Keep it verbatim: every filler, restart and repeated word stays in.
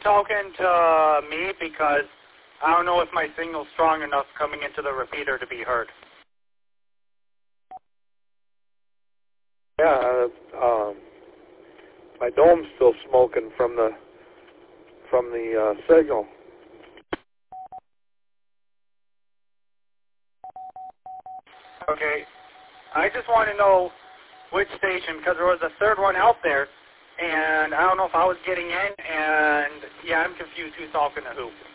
talking to me? Because I don't know if my signal's strong enough coming into the repeater to be heard. Yeah, uh, um, my dome's still smoking from the from the uh, signal. Okay, I just want to know which station, because there was a third one out there, and I don't know if I was getting in, and yeah, I'm confused who's talking to who.